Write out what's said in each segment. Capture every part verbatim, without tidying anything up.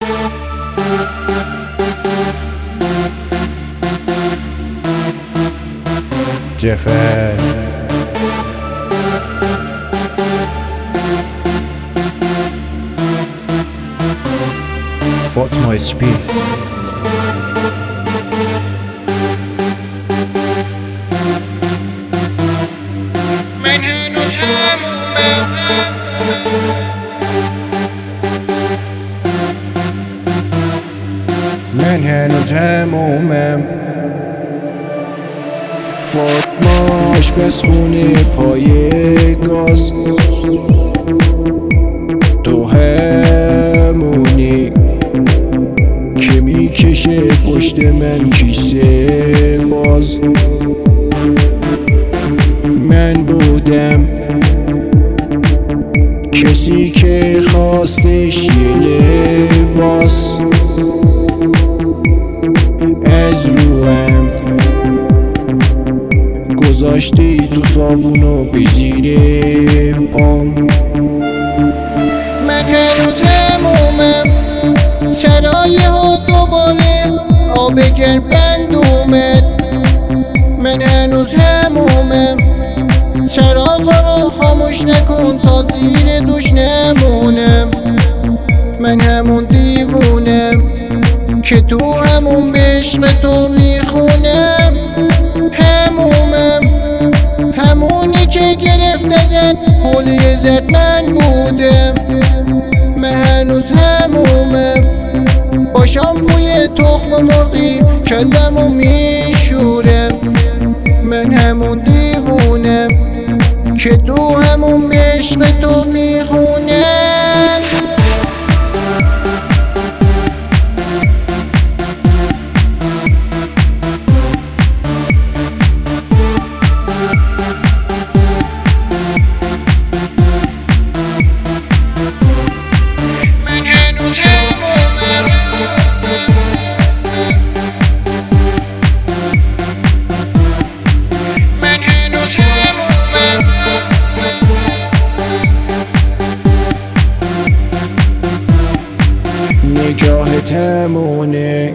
جفه فاطمه اسپی من هنوز همومم من هنوز همومم فاطمه آشپزخونه پای گاز، تو همونی که میکشه پشت من کیسه باز. من بودم کسی که خواستش یه لباس از روم گذاشتی تو صابونو به زیر پام. من هنوز همومم، چرا یهو دوباره آب گرم بند اومد. من هنوز همومم، چراغا رو خاموش نکن تا زیر دوش نمونم. من همون دیوونم که تو همون به عشق تو میخونم. همومم، همونی که گرفته زد حوله زد من بودم. من هنوز همومم، با شامپوی تخم مرغی کلمو میشورم. من همون دیوونم که تو همون به عشق تو میخونم. نگاهت همونه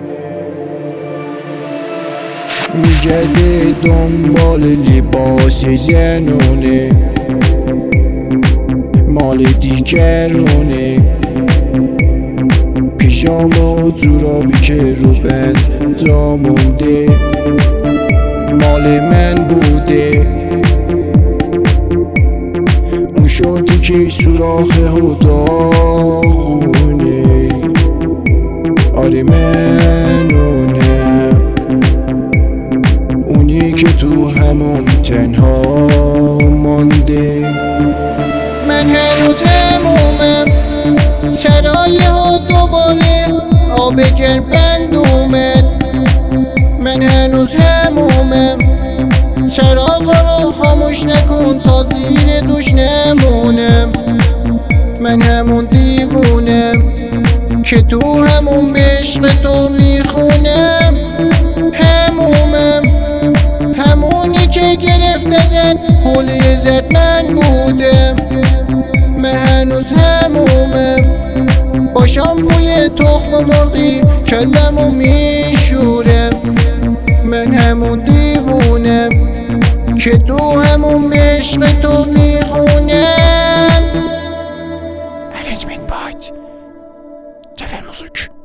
میگرده دنبال لباس زنونه، مال دیگرونه. پیژامه و جورابی که رو بند جا مونده مال من بوده. اون شورتی که سوراخه و داغونه آره منونم، اونی که تو همون تنها مانده. من هنوز همومم، چرا یهو دوباره آب گرم بند اومد. من هنوز همومم، چراغا رو خاموش نکن تا زیر دوش نمونم. من همون دیوونم که تو همون به عشق تو میخونم. همومم، همونی که گرفته زد حوله زد من بودم. من هنوز همومم، با شامپوی تخم مرغی کلمو میشورم. من همون دیوونم که تو همون به عشق تو میخونم. Arrangement by Cefer Müzik.